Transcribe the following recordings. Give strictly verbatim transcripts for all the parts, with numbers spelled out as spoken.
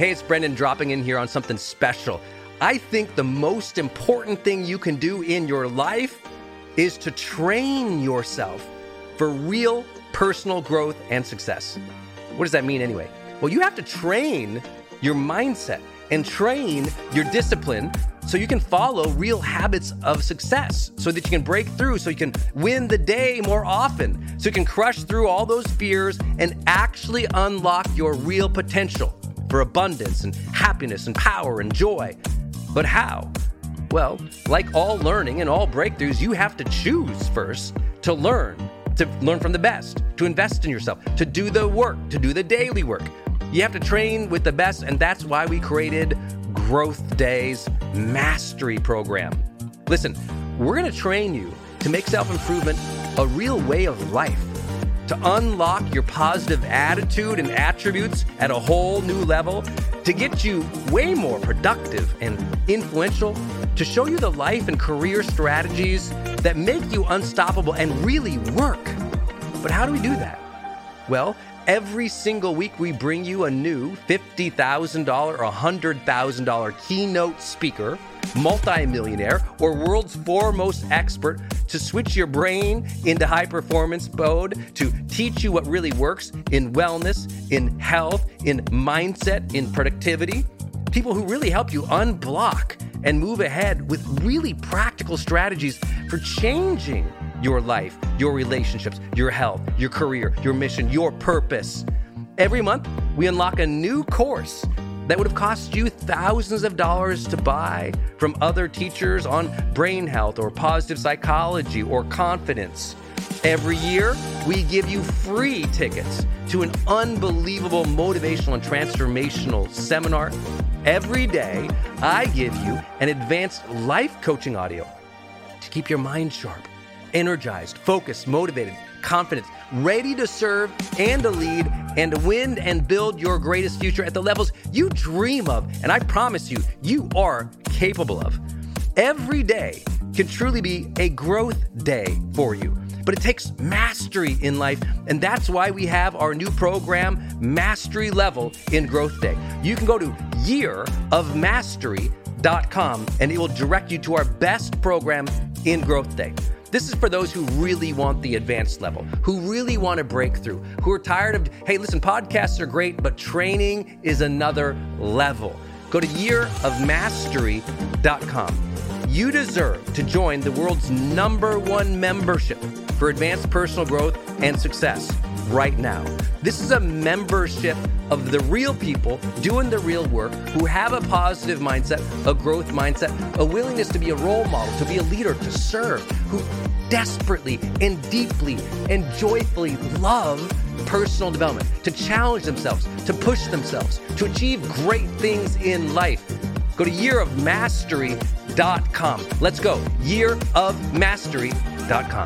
Hey, it's Brendan dropping in here on something special. I think the most important thing you can do in your life is to train yourself for real personal growth and success. What does that mean anyway? Well, you have to train your mindset and train your discipline so you can follow real habits of success, so that you can break through, so you can win the day more often, so you can crush through all those fears and actually unlock your real potential for abundance and happiness and power and joy. But how? Well, like all learning and all breakthroughs, you have to choose first to learn, to learn from the best, to invest in yourself, to do the work, to do the daily work. You have to train with the best, and that's why we created Growth Day's Mastery Program. Listen, we're going to train you to make self-improvement a real way of life, to unlock your positive attitude and attributes at a whole new level, to get you way more productive and influential, to show you the life and career strategies that make you unstoppable and really work. But how do we do that? Well, every single week we bring you a new fifty thousand dollars or one hundred thousand dollars keynote speaker, multimillionaire, or world's foremost expert to switch your brain into high performance mode, to teach you what really works in wellness, in health, in mindset, in productivity. People who really help you unblock and move ahead with really practical strategies for changing your life, your relationships, your health, your career, your mission, your purpose. Every month, we unlock a new course that would have cost you thousands of dollars to buy from other teachers on brain health or positive psychology or confidence. Every year, we give you free tickets to an unbelievable motivational and transformational seminar. Every day, I give you an advanced life coaching audio to keep your mind sharp, energized, focused, motivated, confident, ready to serve and to lead and to win and build your greatest future at the levels you dream of. And I promise you, you are capable of. Every day can truly be a growth day for you. But it takes mastery in life, and that's why we have our new program, Mastery Level in Growth Day. You can go to year of mastery dot com, and it will direct you to our best program in Growth Day. This is for those who really want the advanced level, who really want to break through, who are tired of, hey, listen, podcasts are great, but training is another level. Go to year of mastery dot com. You deserve to join the world's number one membership for advanced personal growth and success right now. This is a membership of the real people doing the real work, who have a positive mindset, a growth mindset, a willingness to be a role model, to be a leader, to serve, who desperately and deeply and joyfully love personal development, to challenge themselves, to push themselves, to achieve great things in life. Go to year of mastery dot com. Let's go. year of mastery dot com.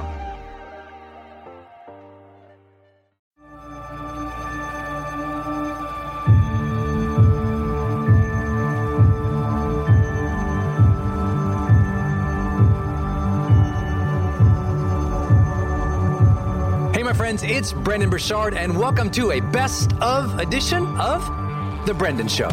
Hey, my friends, it's Brendan Burchard, and welcome to a best of edition of The Brendan Show.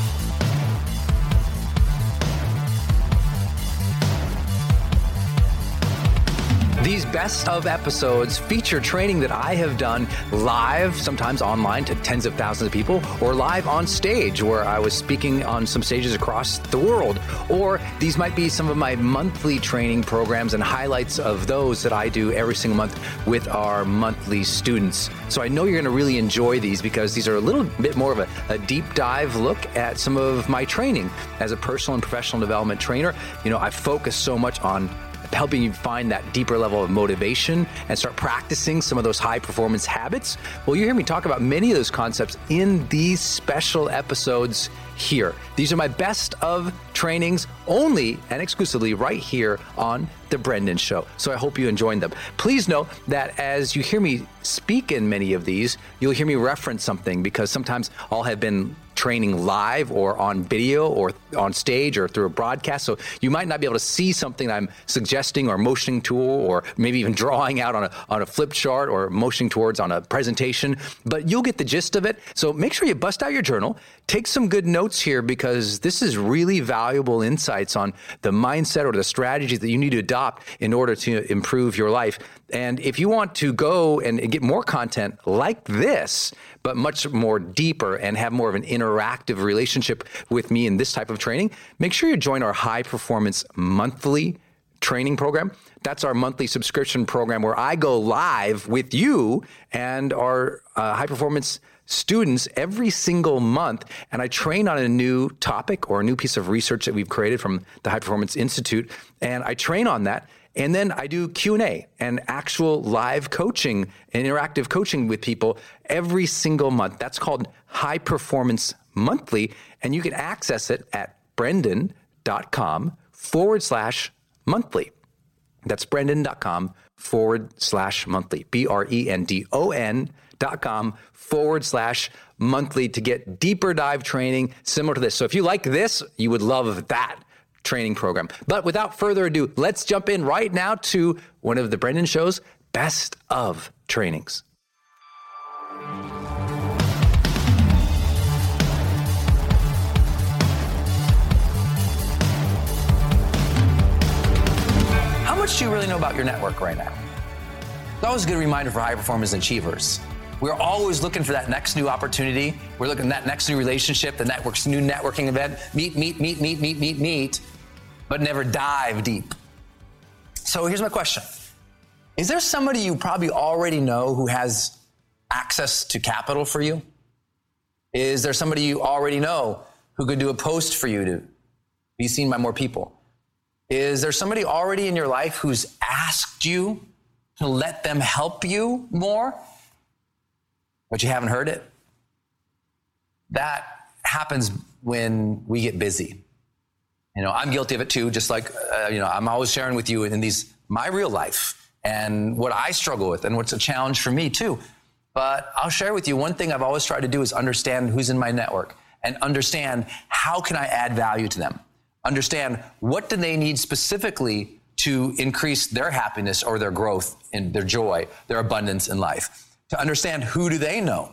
These best of episodes feature training that I have done live, sometimes online to tens of thousands of people, or live on stage where I was speaking on some stages across the world. Or these might be some of my monthly training programs and highlights of those that I do every single month with our monthly students. So I know you're going to really enjoy these because these are a little bit more of a, a deep dive look at some of my training as a personal and professional development trainer. You know, I focus so much on helping you find that deeper level of motivation and start practicing some of those high performance habits. Well, you hear me talk about many of those concepts in these special episodes here. These are my best of trainings only and exclusively right here on The Brendon Show. So I hope you enjoyed them. Please know that as you hear me speak in many of these, you'll hear me reference something, because sometimes I'll have been training live or on video or on stage or through a broadcast. So you might not be able to see something I'm suggesting or motioning to, or maybe even drawing out on a, on a flip chart or motioning towards on a presentation, but you'll get the gist of it. So make sure you bust out your journal, take some good notes here, because this is really valuable insights on the mindset or the strategies that you need to adopt in order to improve your life. And if you want to go and get more content like this, but much more deeper and have more of an interactive relationship with me in this type of training, make sure you join our High Performance Monthly training program. That's our monthly subscription program where I go live with you and our uh, high performance students every single month, and I train on a new topic or a new piece of research that we've created from the High Performance Institute, and I train on that. And then I do Q and A and actual live coaching and interactive coaching with people every single month. That's called High Performance Monthly, and you can access it at brendon.com forward slash monthly. That's brendon.com forward slash monthly, B R E N D O N dot com forward slash monthly to get deeper dive training similar to this. So if you like this, you would love that training program. But without further ado, let's jump in right now to one of the Brendon Show's best of trainings. How much do you really know about your network right now? It's always a good reminder for high performers and achievers. We're always looking for that next new opportunity. We're looking at that next new relationship, the network's new networking event. Meet, meet, meet, meet, meet, meet, meet, but never dive deep. So here's my question. Is there somebody you probably already know who has access to capital for you? Is there somebody you already know who could do a post for you to be seen by more people? Is there somebody already in your life who's asked you to let them help you more, but you haven't heard it? That happens when we get busy. You know, I'm guilty of it too, just like, uh, you know, I'm always sharing with you in these, my real life and what I struggle with and what's a challenge for me too. But I'll share with you, one thing I've always tried to do is understand who's in my network and understand how can I add value to them. Understand what do they need specifically to increase their happiness or their growth and their joy, their abundance in life. To understand who do they know.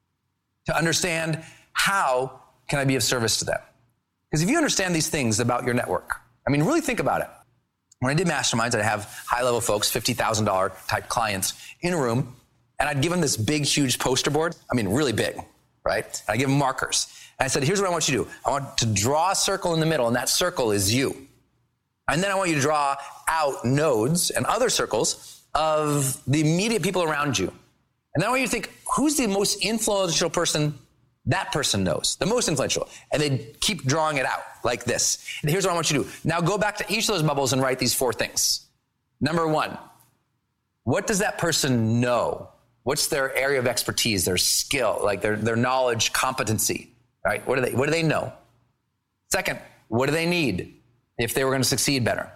To understand how can I be of service to them. Because if you understand these things about your network, I mean, really think about it. When I did masterminds, I'd have high-level folks, fifty thousand dollars type clients in a room, and I'd give them this big, huge poster board. I mean, really big, right? And I'd give them markers. And I said, here's what I want you to do. I want to draw a circle in the middle, and that circle is you. And then I want you to draw out nodes and other circles of the immediate people around you. And then I want you to think, who's the most influential person that person knows, the most influential? And they keep drawing it out like this. And here's what I want you to do. Now go back to each of those bubbles and write these four things. Number one, what does that person know? What's their area of expertise, their skill, like their, their knowledge, competency, right? What do they, what do they know? Second, what do they need if they were going to succeed better?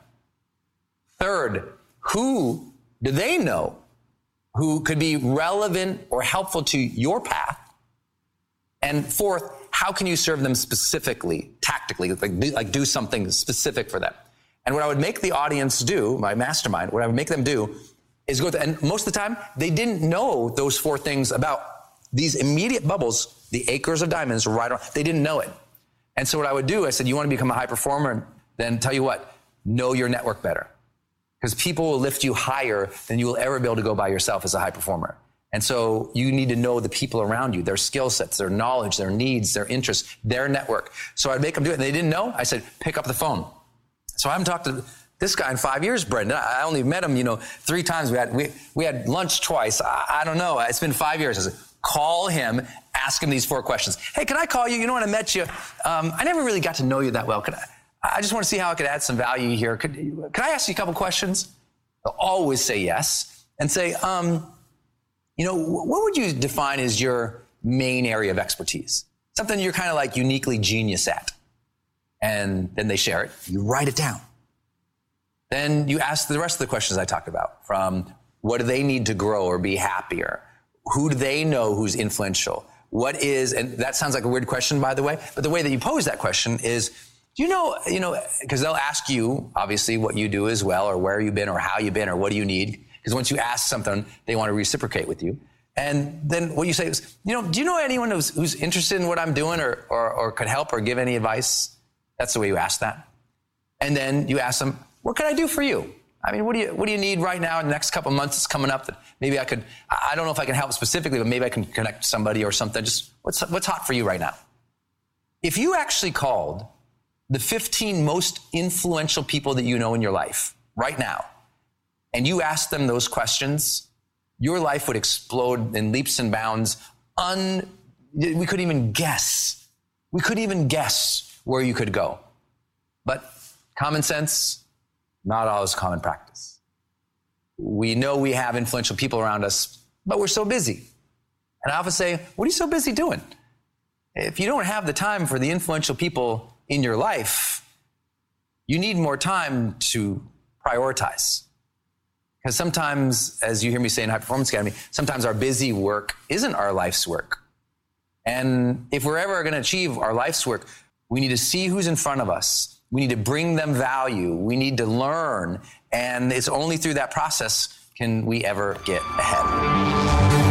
Third, who do they know who could be relevant or helpful to your path? And fourth, how can you serve them specifically, tactically, like do, like do something specific for them? And what I would make the audience do, my mastermind, what I would make them do is go through, and most of the time, they didn't know those four things about these immediate bubbles, the acres of diamonds right on, they didn't know it. And so what I would do, I said, you want to become a high performer? Then tell you what, know your network better. Because people will lift you higher than you will ever be able to go by yourself as a high performer. And so you need to know the people around you, their skill sets, their knowledge, their needs, their interests, their network. So I'd make them do it. And they didn't know. I said, pick up the phone. So I haven't talked to this guy in five years, Brendon. I only met him, you know, three times. We had, we, we had lunch twice. I, I don't know. It's been five years. I said, call him, ask him these four questions. Hey, can I call you? You know, when I met you, um, I never really got to know you that well. Could I, I just want to see how I could add some value here. Could, could I ask you a couple questions? They'll always say yes and say, um, you know, what would you define as your main area of expertise? something you're kind of like uniquely genius at. And then they share it. You write it down. Then you ask the rest of the questions I talked about, from what do they need to grow or be happier? Who do they know who's influential? What is, and that sounds like a weird question, by the way, but the way that you pose that question is, do you know, you know, because they'll ask you, obviously, what you do as well, or where you've been, or how you've been, or what do you need? Because once you ask something, they want to reciprocate with you. And then what you say is, you know, do you know anyone who's, who's interested in what I'm doing, or, or, or could help or give any advice? That's the way you ask that. And then you ask them, what can I do for you? I mean, what do you, what do you need right now in the next couple of months that's coming up that maybe I could, I don't know if I can help specifically, but maybe I can connect somebody or something. Just what's, what's hot for you right now? If you actually called the fifteen most influential people that you know in your life right now, and you asked them those questions, your life would explode in leaps and bounds. Un, we couldn't even guess. We couldn't even guess where you could go. But common sense, not always common practice. We know we have influential people around us, but we're so busy. And I often say, what are you so busy doing? If you don't have the time for the influential people in your life, you need more time to prioritize. Because sometimes, as you hear me say in High Performance Academy, sometimes our busy work isn't our life's work. And if we're ever going to achieve our life's work, we need to see who's in front of us. We need to bring them value. We need to learn. And it's only through that process can we ever get ahead.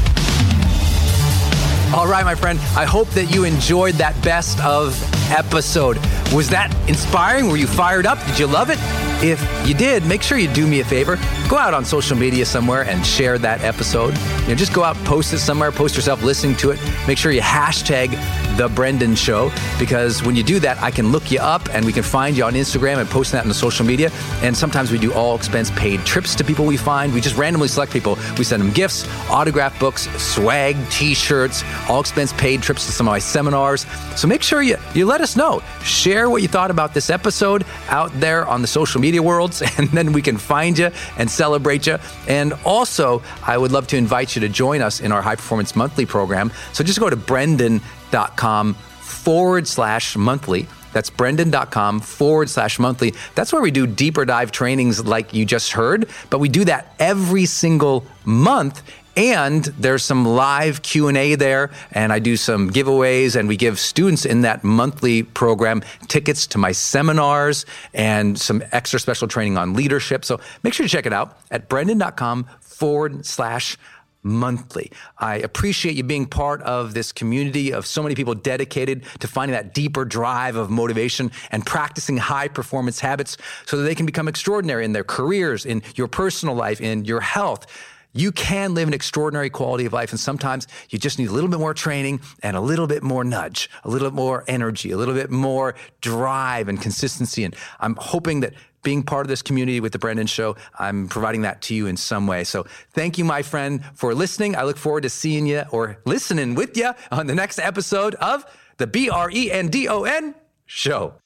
All right, my friend, I hope that you enjoyed that best of episode. Was that inspiring? Were you fired up? Did you love it? If you did, make sure you do me a favor. Go out on social media somewhere and share that episode. You know, just go out, post it somewhere, post yourself listening to it. Make sure you hashtag The Brendan Show, because when you do that, I can look you up and we can find you on Instagram and post that in the social media. And sometimes we do all expense paid trips to people we find. We just randomly select people. We send them gifts, autographed books, swag, t-shirts, all expense paid trips to some of my seminars. So make sure you, you let us know. Share what you thought about this episode out there on the social media worlds, and then we can find you and celebrate you. And also, I would love to invite you to join us in our High Performance Monthly program. So just go to brendan.com forward slash monthly. That's brendan.com forward slash monthly. That's where we do deeper dive trainings like you just heard, but we do that every single month. And there's some live Q and A there, and I do some giveaways, and we give students in that monthly program tickets to my seminars and some extra special training on leadership. So make sure to check it out at brendan.com forward slash monthly. I appreciate you being part of this community of so many people dedicated to finding that deeper drive of motivation and practicing high performance habits so that they can become extraordinary in their careers, in your personal life, in your health. You can live an extraordinary quality of life, and sometimes you just need a little bit more training and a little bit more nudge, a little bit more energy, a little bit more drive and consistency. And I'm hoping that being part of this community with The Brendan Show, I'm providing that to you in some way. So thank you, my friend, for listening. I look forward to seeing you or listening with you on the next episode of the B R E N D O N Show.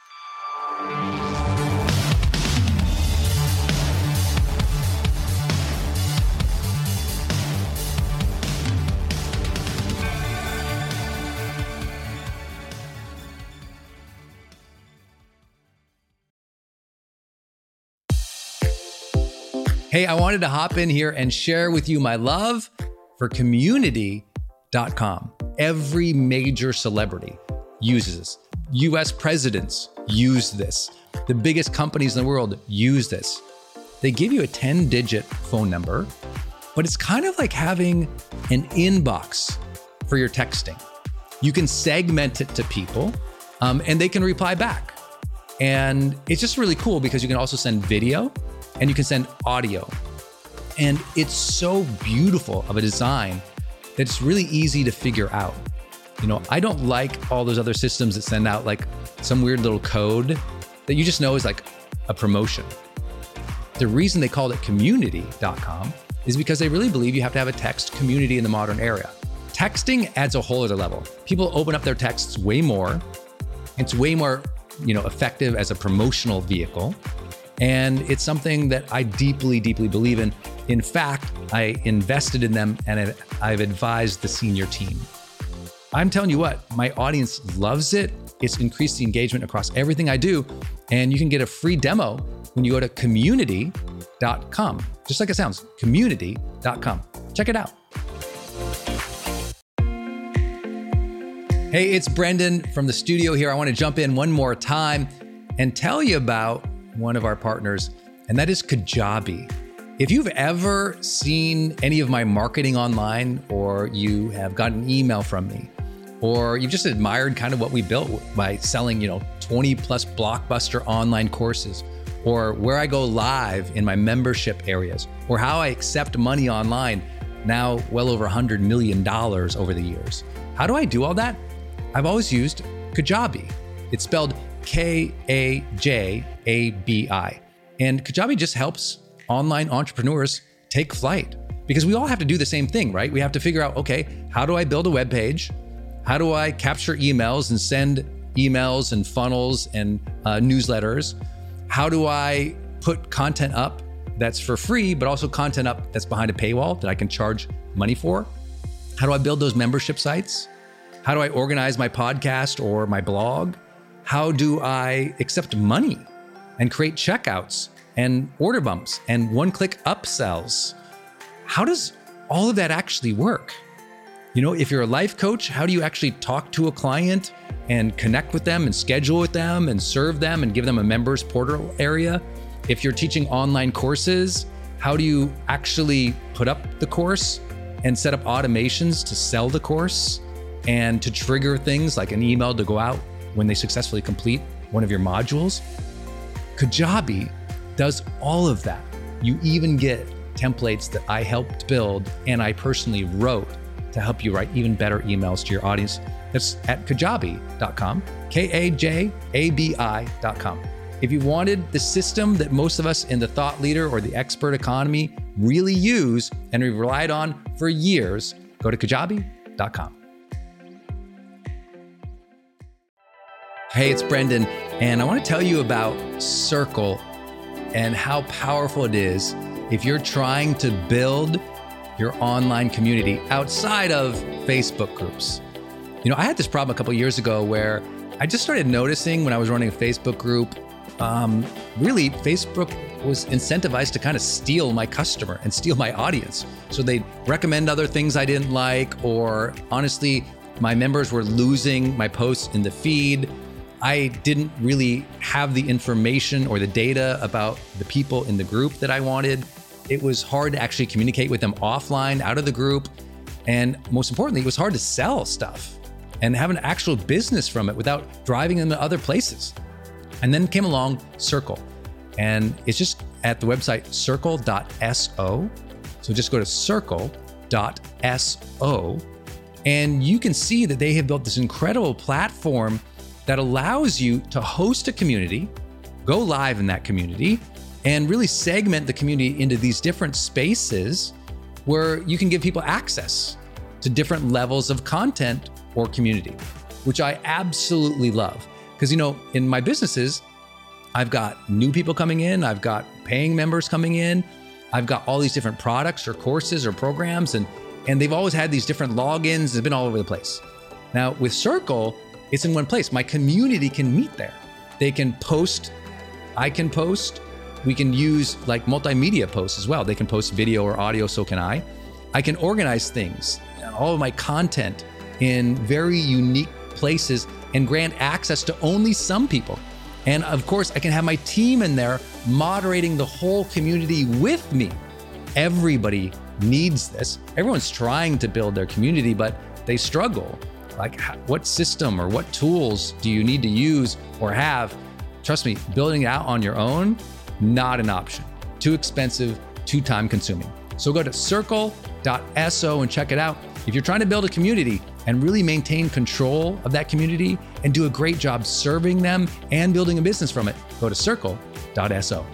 Hey, I wanted to hop in here and share with you my love for community dot com. Every major celebrity uses this. U S presidents use this. The biggest companies in the world use this. They give you a ten-digit phone number, but it's kind of like having an inbox for your texting. You can segment it to people, um, and they can reply back. And it's just really cool because you can also send video, and you can send audio. And it's so beautiful of a design that it's really easy to figure out. You know, I don't like all those other systems that send out like some weird little code that you just know is like a promotion. The reason they called it community dot com is because they really believe you have to have a text community in the modern era. Texting adds a whole other level. People open up their texts way more. It's way more, you know, effective as a promotional vehicle. And it's something that I deeply, deeply believe in. In fact, I invested in them and I've advised the senior team. I'm telling you what, my audience loves it. It's increased the engagement across everything I do. And you can get a free demo when you go to community dot com. Just like it sounds, community dot com. Check it out. Hey, it's Brendan from the studio here. I want to jump in one more time and tell you about one of our partners, and that is Kajabi. If you've ever seen any of my marketing online, or you have gotten an email from me, or you've just admired kind of what we built by selling, you know, twenty plus blockbuster online courses, or where I go live in my membership areas, or how I accept money online, now well over one hundred million dollars over the years. How do I do all that? I've always used Kajabi. It's spelled K A J A B I. And Kajabi just helps online entrepreneurs take flight, because we all have to do the same thing, right? We have to figure out, okay, how do I build a web page? How do I capture emails and send emails and funnels and uh, newsletters? How do I put content up that's for free, but also content up that's behind a paywall that I can charge money for? How do I build those membership sites? How do I organize my podcast or my blog? How do I accept money and create checkouts and order bumps and one-click upsells? How does all of that actually work? You know, if you're a life coach, how do you actually talk to a client and connect with them and schedule with them and serve them and give them a members portal area? If you're teaching online courses, how do you actually put up the course and set up automations to sell the course and to trigger things like an email to go out when they successfully complete one of your modules? Kajabi does all of that. You even get templates that I helped build and I personally wrote to help you write even better emails to your audience. That's at kajabi dot com, K A J A B I dot com. If you wanted the system that most of us in the thought leader or the expert economy really use and we've relied on for years, go to kajabi dot com. Hey, it's Brendan, and I want to tell you about Circle and how powerful it is if you're trying to build your online community outside of Facebook groups. You know, I had this problem a couple of years ago where I just started noticing when I was running a Facebook group, um, really Facebook was incentivized to kind of steal my customer and steal my audience. So they'd recommend other things I didn't like, or honestly, my members were losing my posts in the feed. I didn't really have the information or the data about the people in the group that I wanted. It was hard to actually communicate with them offline, out of the group. And most importantly, it was hard to sell stuff and have an actual business from it without driving them to other places. And then came along Circle. And it's just at the website circle dot so. So just go to circle dot so. And you can see that they have built this incredible platform that allows you to host a community, go live in that community, and really segment the community into these different spaces where you can give people access to different levels of content or community, which I absolutely love. Because, you know, in my businesses, I've got new people coming in, I've got paying members coming in, I've got all these different products or courses or programs, and, and they've always had these different logins, they've been all over the place. Now with Circle, it's in one place. My community can meet there. They can post, I can post, we can use like multimedia posts as well. They can post video or audio, so can I. I can organize things, all of my content in very unique places and grant access to only some people. And of course, I can have my team in there moderating the whole community with me. Everybody needs this. Everyone's trying to build their community, but they struggle. Like, what system or what tools do you need to use or have? Trust me, building it out on your own, not an option. Too expensive, too time consuming. So go to circle dot so and check it out. If you're trying to build a community and really maintain control of that community and do a great job serving them and building a business from it, go to circle dot so.